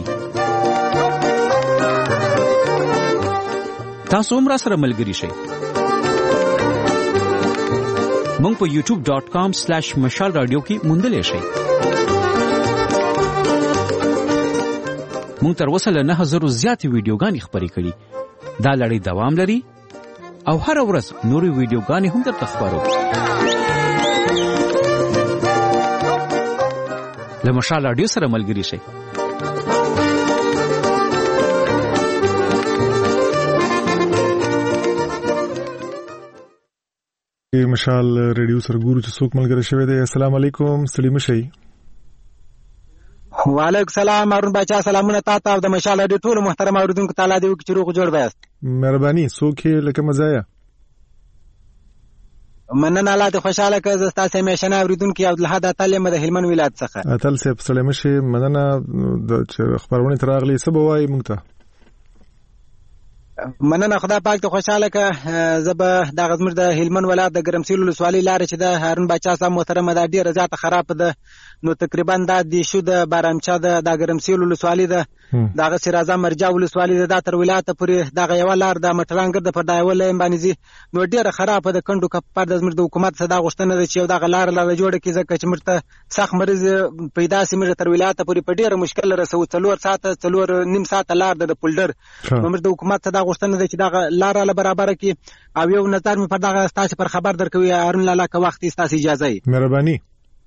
تاسو هم را سره ملګری شئ. مونږ په youtube.com/مشال رادیو کې موندلې شئ. مونږ تر اوسه له 9000 زیات ویډیوګانې خپرې کړې. دا لړۍ دوام لري او هر ورځ نورې ویډیوګانې هم درته خپرو. له مشال رادیو سره ملګری شئ. مشال رادیو سره ګورو چې څوک ملګری شوی دی. السلام علیکم، سلیم شئ. وعلیکم سلام هارون بچا، سلامونه تاسو او د مشال رادیو ټول محترم اوریدونکو تعالی دې وکړي چې روغ جوړ وایاست. مهرباني. څوک لکه مزایا مننه الله دې خوشاله کړه. زه ستاسو همیشنه اوریدونکي عبدالحد اتل یم د هلمند ولایت څخه. اتل صاحب سلام شه، مننه د خبرونه تر اغلی څه به وایي مونږ ته. مننه خدا پاک ته خوشاله کړه. زه به دغه زموږ د هلمند ولایت د ګرمسیر ولسوالۍ لارې چې د هارون باچا صاحب محترمه دا ډېره زیاته خراب ده، نو تقریبا دا د شو د بارامچا د ګرمسیر ولسوالۍ ده، دغه سرازه مرجع ولسوالۍ ده، دا تر ولایت پورې دغه یو لار د مټرانګر د پر دا یو لاین باندې زی، نو ډېره خراب ده. کندو کپار د زموږ د حکومت صدا غوښتنه ده چې دغه لار جوړه کړي، ځکه چې موږ ته سخت مریض پیدا سي، موږ تر ولایت پورې په ډېره مشکل رسو، 4 ساعته 4.5 ساعته لار د پولډر، نو موږ د حکومت صدا غوښتنه ده چې دغه لار له برابر کړي. او یو نظر مې پر دغه تاسو پر خبر درکوي هارون لالا که وخت تاسو اجازه یې مهرباني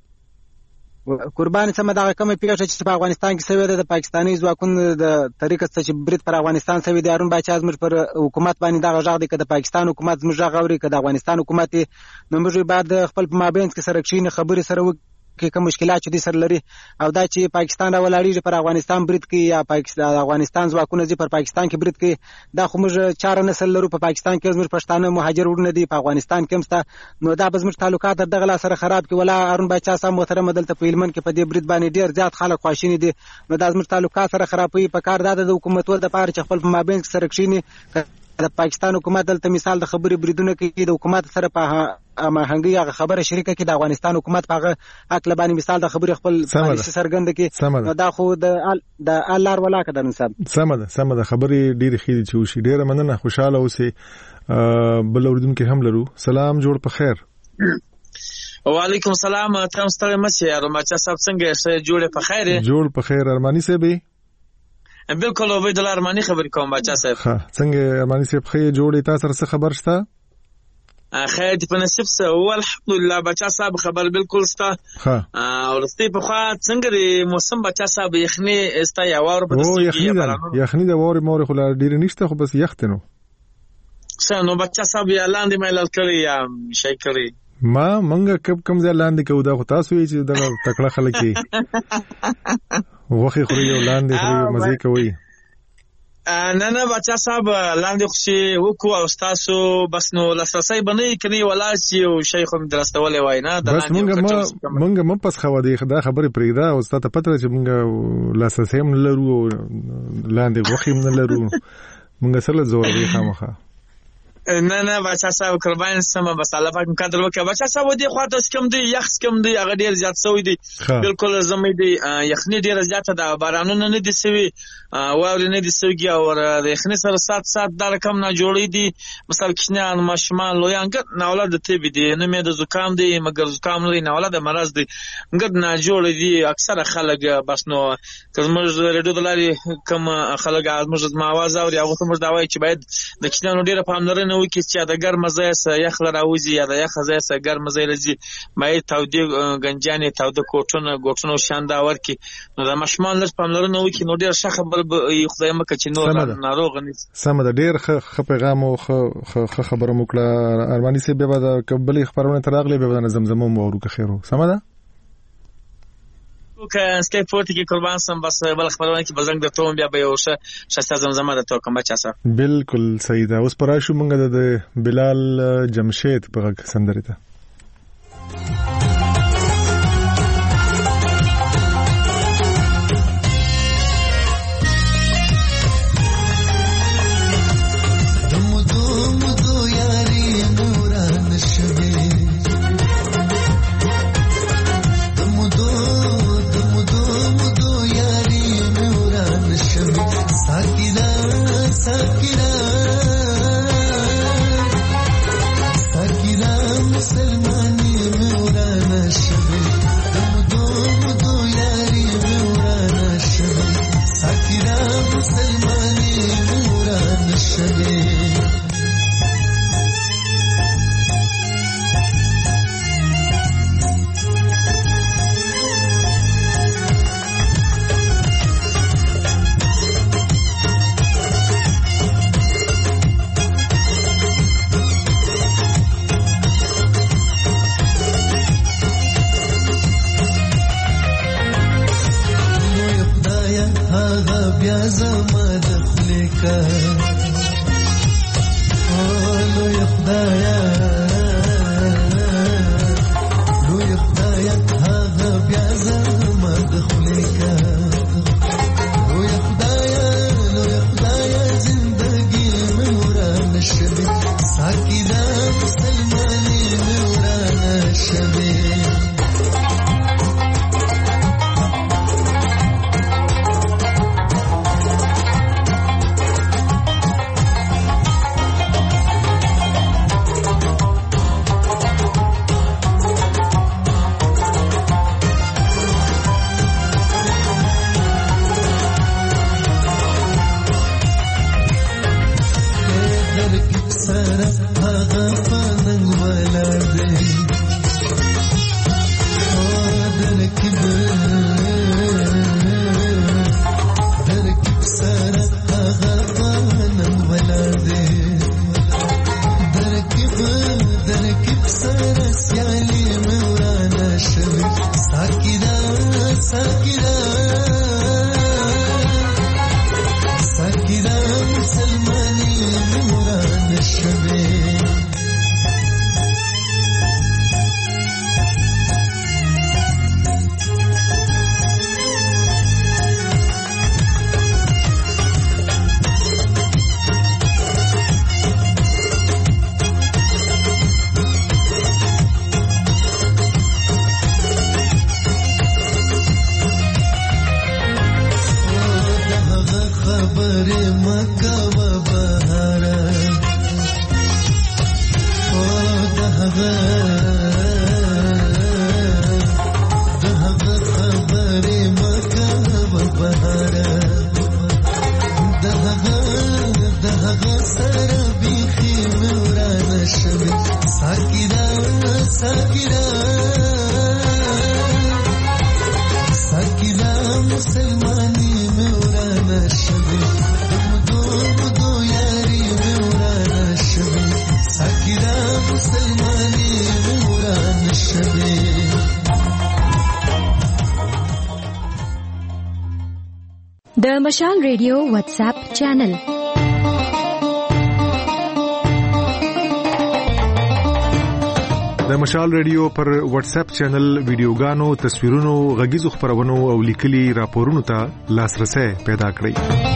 قربان سم دغه کومه پیښه چې په افغانستان کې شوې ده د پاکستاني ځواکونو د طریقې څخه چې برید پر افغانستان شوی دی. هارون باچا زموږ پر حکومت باندې دغه ژغ دی، که د پاکستان حکومت زموږ ژغ اوري، که د افغانستان حکومت نو موږ باید خپل په مابین کې سره کښینې خبرې سره کې کوم مشکلات چې دي سره لري، او دا چې پاکستان راولاړیږي پر افغانستان برید کوي یا پاکستان افغانستان ځواکونه چې پر پاکستان کې برید کوي، دا خو موږ 4 نسل لرو په پاکستان کې، زموږ پښتانه مهاجر ورونه دي په افغانستان کې همسته، نو دا به زموږ تعلقات دغه لا سره خراب کی. ولا هارون باچا صاحب محترم دلته په هلمند کې په دې برید باندې ډیر زیات خلک خواشیني دي، نو دا زموږ تعلقات سره خرابوي. په کار دا د حکومت ور د پاره چې خپل په مابین سره کښینی. د پاکستان حکومت دلته مثال د خبرې بریدونه کوي، د حکومت سره په هماهنګي هغه خبره شریکه کې، د افغانستان حکومت په هغه عقل باندې مثال د خبرې خپل پالیسي څرګند کې، نو دا خو د الله ولا کده نصاب سمه ده خبرې ډېری خېری چې وشي. ډېره مننه، خوشاله اوسئ. بل اوریدونکو هم لرو. سلام، جوړ په خیر. وعلیکم السلام، تاسو ته مسیح هارون باچا صاحب څنګه یې؟ جوړ په خیر. جوړ په خیر. ارمانی صاحب بالکل عبید الله ارمانی خبرې کوم باچا صاحب. ها څنګه ارمانی صاحب خې جوړې تاسو سره خبر شته؟ خیر دې په نصیب سره او الحمدلله باچا صاحب خبر بالکل ستا. ها ورسته په خوا څنګه د موسم باچا صاحب یخني استا یا واره په دستګي یخني د واره مور خو ډیر نشته، خو بس یختنو نو باچا صاحب یا لاندې مې لال کړی یا شي کړی ما منګه کم ځای لاندې کو دا خو تاسو یې چې دا تکړه خلک یې وخی خوري او لاندې خوري مزه کوي. نه باچا صاحب لاندې خوشي وکړو او تاسو بس نو لاسرسي بنئ کني ولا چې او شیخ هم درستولې وای نه بس مونږه پس خو دې دا خبره پرېږده او ستاسو پته چې مونږه لاسرسي هم لرو لاندې وخی هم لرو مونږ سره زور دی خامخا. نه باچا صاحب قربان سم بس الله پاک مقدر وکړه. باچا صاحب دې خواته سکم دی یخ سکم دی هغه ډیر زیات سوی دی بالکل زمې دی یخنی ډیر زیات ده بارانونه نه دي سوي واوري نه دي سوي او د یخنی سره سات د رقم نه جوړې دي مثلا کښنه ماشمان لویان نه اولاد ته بي دي نه مې د زکام دی مګر زکام نه اولاد مرز دی ګد نه جوړې دي اکثر خلک بس نو کزمر ریډیو دلاري کم خلک ازمر ما आवाज اوري هغه ته مر دا وایي چې باید د کښنه ډیره پاملرنه وکړي چې د ګرم ځای سره یخ لراوځي یا د یخ ځای سره ګرم ځای لږی مې تودې گنجانې تودې کوټونو شاندا ورکی نو د مشمال لږ پاملرنه وکړي نو ډیر ښه خبر خدای مکه چې نور ناروغ نه سم ده. ډیر ښه پیغام او ښه خبره موکړه ارمانی سي به د قبلي خبرونه تراغلي به د زمزمو مورو که خیرو سم ده که سکای پورت کې قربان سم بس بل خبرونه کې بزنګ د توم بیا به یو شسته زمزمه د تو کوم بچا صاحب بالکل صحیح ده. اوس پراشو مونږ د بلال جمشید په سندره ته Sakira د مشال ریډیو واتس اپ چینل. د مشال ریډیو پر واتس اپ چینل ویډیوګانو، تصویرونو، غږیزو خبرونو او لیکلي راپورونو ته لاسرسي پیدا کړئ.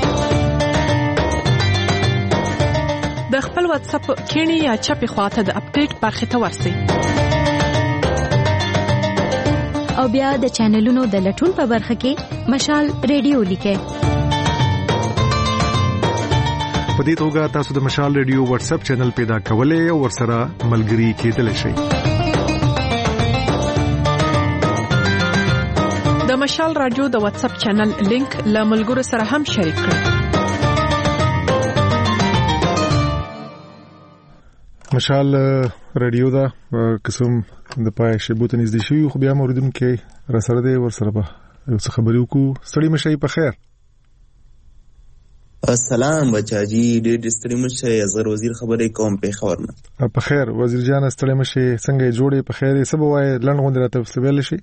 د خپل واتس اپ کینی یا چپی خواته د اپډیټ برخه ته ورسئ. او بیا د چینلونو د لټون په برخه کې مشال ریډیو لیکئ. په دې توګه تاسو د مشال ریډیو واتس اپ چینل پیدا کولای او ورسره ملګری کېدلی شئ. د مشال رادیو د واتس اپ چینل لینک له ملګرو سره هم شریک کړئ. مشال رادیو دا قسم د پای شبوت نږدې شي، خو بیا موریدونکو را سره دی ورسره به یو څه خبرې وکړو. ستړي مشي په خیر. السلام بچاجي، ډېر ستړي مشه. اصغر وزیر خبرې کوم په خبر نه. په خیر وزیر جان، ستړي مشه څنګه جوړې په خیر یې سبا وای لړ غوندې راته وسویل شي.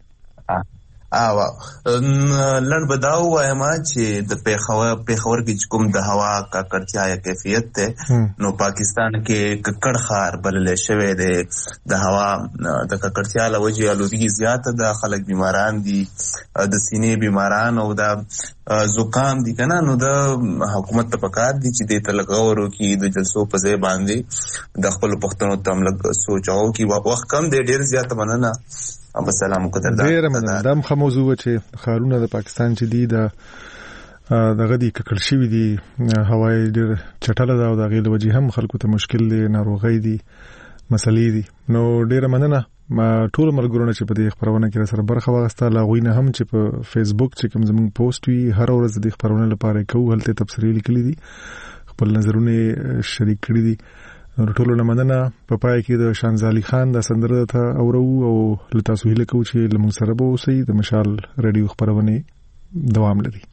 لړ بداو وایم چې د پیښور کې کوم د هوا ککړتیا یا کیفیت ته نو پاکستان کې ککړ خار بلل شوی دی. د هوا د ککړتیا لوجه آلودگی زیاته ده، خلک بیماران دي، د سینې بیماران او د زکام دي کنه. نو د حکومت ته پکار دي چې د تلګورو کې د جلسو په ځای باندې د خپل پښتنو تملک سوچاو کې وخت کم دی. ډیر زیاته مننه. السلام علیکم. ډیر مننه. دا مخه موضوع چې خارونه د پاکستان چې دي د غدي ککړ شوی دي، هوای ډیر چټله ده او د غیله وجې هم خلکو ته مشکل دي، ناروغي دي، مسلې دي. نو ډیر مننه. ما ټول ملګرونه چې په دې خبرونه کې سره برخه واغسته، لاغوی نه هم چې په فیسبوک چې کوم زموږ پوسټ وی هر ورځ د خبرونه لپاره کوو، هلته تبصرې لیکلې دي، خپل نظرونه شریک کړي دي. ټول نه مننه. په پای کې د شانزالي خان د سندره ته اورو او لتا سهیله کو چې لمون سره به اوسئ. د مشال رادیو خبرونه دوام لري.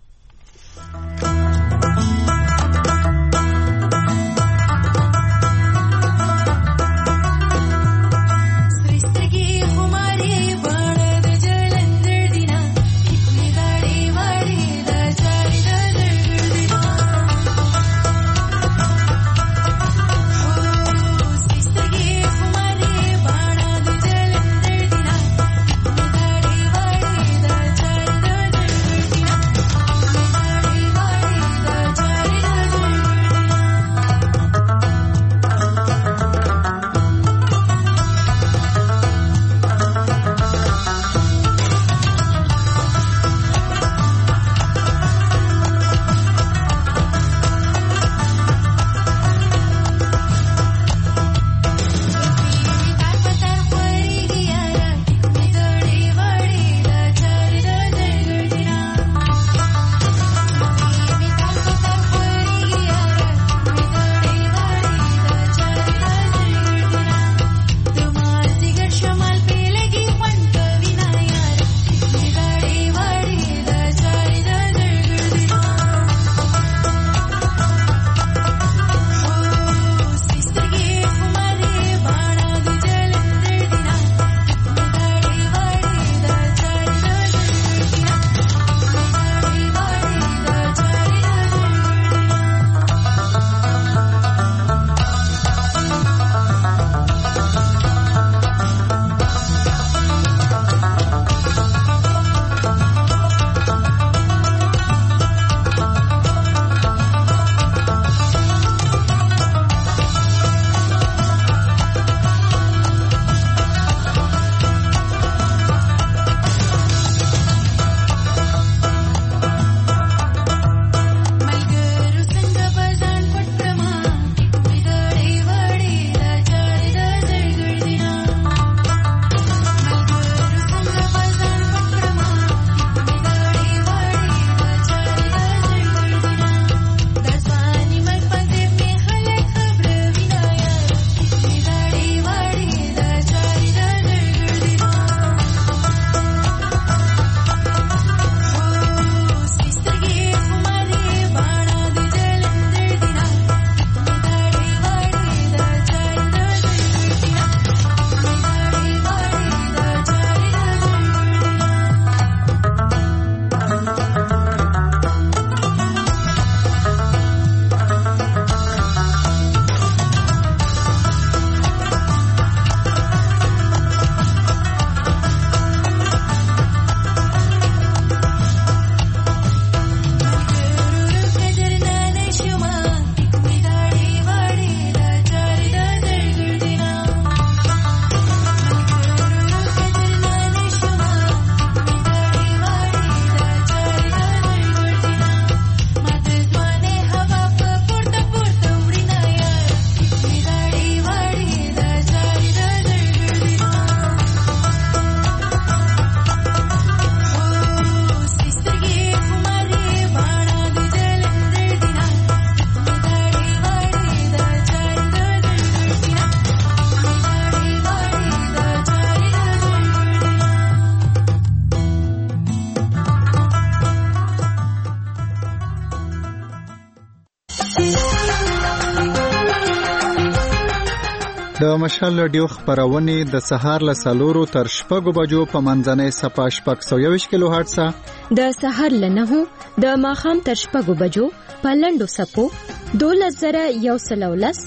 د مشال رادیو خبرونه د سهار له 4 تر 6 بجو په منځنۍ صفه 621 کیلو هرتز، د سهار له 9 د ماخام تر 6 بجو په لنډو سپو 12110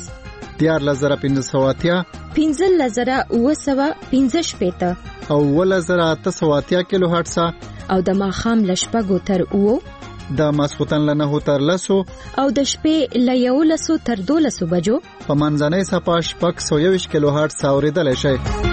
14580 15915 او 11880 کیلو هرتز او د ماخام له 6 تر 9 د ماسخوتن له 9 تر 10 او د شپې له 11 تر 12 بجو په منځنۍ صفه 621 کیلو هرتز اوریدل شي.